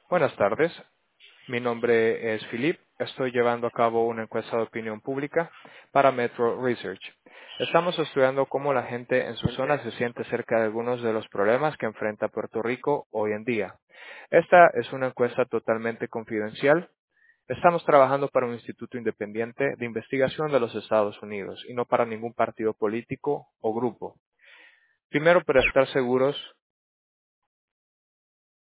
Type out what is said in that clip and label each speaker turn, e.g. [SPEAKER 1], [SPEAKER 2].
[SPEAKER 1] Buenas tardes, mi nombre es Philip. Estoy llevando a cabo una encuesta de opinión pública para Metro Research. Estamos estudiando cómo la gente en su zona se siente acerca de algunos de los problemas que enfrenta Puerto Rico hoy en día. Esta es una encuesta totalmente confidencial. Estamos trabajando para un instituto independiente de investigación de los Estados Unidos y no para ningún partido político o grupo. Primero, para estar seguros